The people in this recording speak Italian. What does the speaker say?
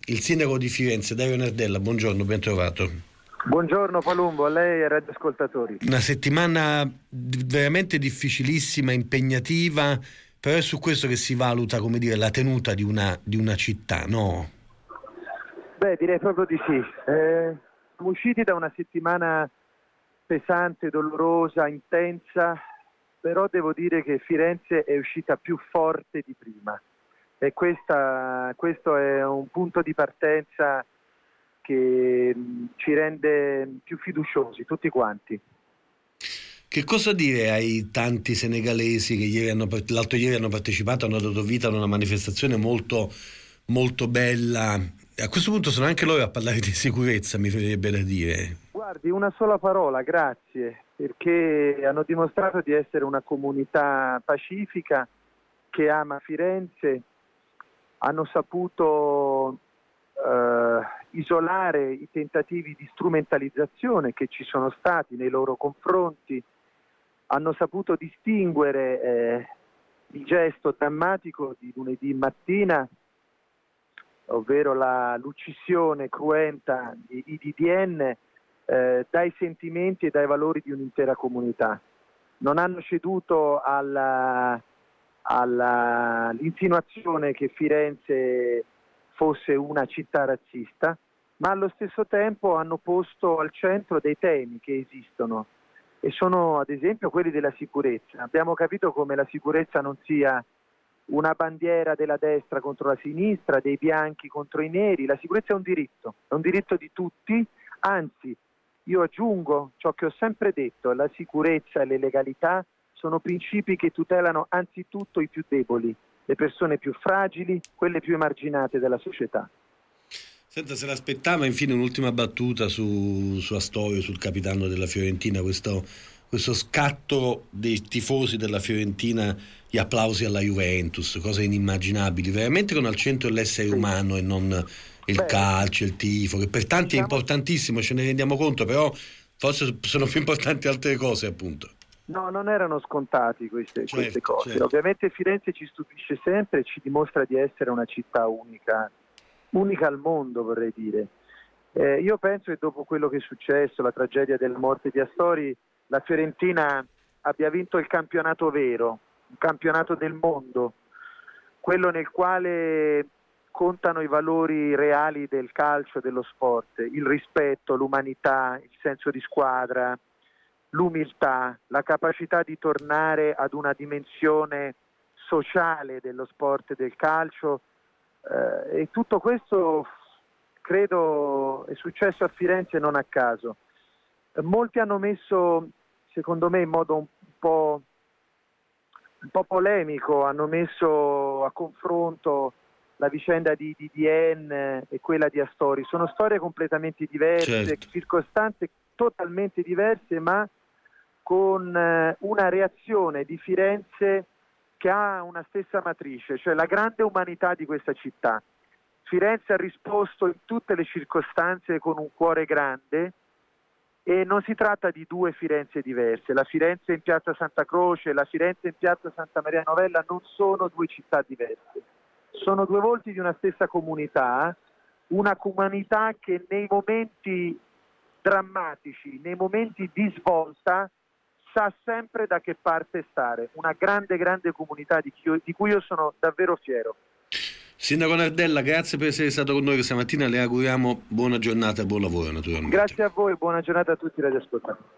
il sindaco di Firenze, Dario Nardella. Buongiorno, ben trovato. Buongiorno Palumbo, a lei e ai radioascoltatori. Una settimana veramente difficilissima, impegnativa, però è su questo che si valuta, come dire, la tenuta di una città, no? Beh, direi proprio di sì. Siamo usciti da una settimana pesante, dolorosa, intensa, però devo dire che Firenze è uscita più forte di prima e questo è un punto di partenza che ci rende più fiduciosi tutti quanti. Che cosa dire ai tanti senegalesi che l'altro ieri hanno partecipato, hanno dato vita ad una manifestazione molto, molto bella? A questo punto sono anche loro a parlare di sicurezza, mi verrebbe da dire. Guardi, una sola parola, grazie, perché hanno dimostrato di essere una comunità pacifica che ama Firenze, hanno saputo isolare i tentativi di strumentalizzazione che ci sono stati nei loro confronti, hanno saputo distinguere il gesto drammatico di lunedì mattina, ovvero l'uccisione cruenta di IDDN, dai sentimenti e dai valori di un'intera comunità. Non hanno ceduto all'insinuazione che Firenze fosse una città razzista, ma allo stesso tempo hanno posto al centro dei temi che esistono e sono ad esempio quelli della sicurezza. Abbiamo capito come la sicurezza non sia una bandiera della destra contro la sinistra, dei bianchi contro i neri. La sicurezza è un diritto di tutti, anzi io aggiungo ciò che ho sempre detto: la sicurezza e le legalità sono principi che tutelano anzitutto i più deboli, le persone più fragili, quelle più emarginate della società. Senta, se l'aspettava infine un'ultima battuta su Astorio, sul capitano della Fiorentina, questo scatto dei tifosi della Fiorentina, gli applausi alla Juventus, cose inimmaginabili, veramente con al centro l'essere umano e non il calcio, il tifo, che per tanti è importantissimo, ce ne rendiamo conto, però forse sono più importanti altre cose, appunto. No, non erano scontati queste cose. Certo. Ovviamente Firenze ci stupisce sempre e ci dimostra di essere una città unica al mondo, vorrei dire. Io penso che dopo quello che è successo, la tragedia della morte di Astori, la Fiorentina abbia vinto il campionato vero, un campionato del mondo, quello nel quale contano i valori reali del calcio e dello sport, il rispetto, l'umanità, il senso di squadra, l'umiltà, la capacità di tornare ad una dimensione sociale dello sport e del calcio, e tutto questo credo è successo a Firenze non a caso. Molti hanno messo, secondo me in modo un po' polemico, hanno messo a confronto la vicenda di DDN e quella di Astori. Sono storie completamente diverse, Certo. circostanze totalmente diverse, ma con una reazione di Firenze che ha una stessa matrice, cioè la grande umanità di questa città. Firenze ha risposto in tutte le circostanze con un cuore grande e non si tratta di due Firenze diverse. La Firenze in piazza Santa Croce e la Firenze in piazza Santa Maria Novella non sono due città diverse, sono due volti di una stessa comunità, una comunità che nei momenti drammatici, nei momenti di svolta, sa sempre da che parte stare. Una grande comunità di cui io sono davvero fiero. Sindaco Nardella, grazie per essere stato con noi questa mattina, le auguriamo buona giornata e buon lavoro naturalmente. Grazie a voi, buona giornata a tutti i radioascoltatori.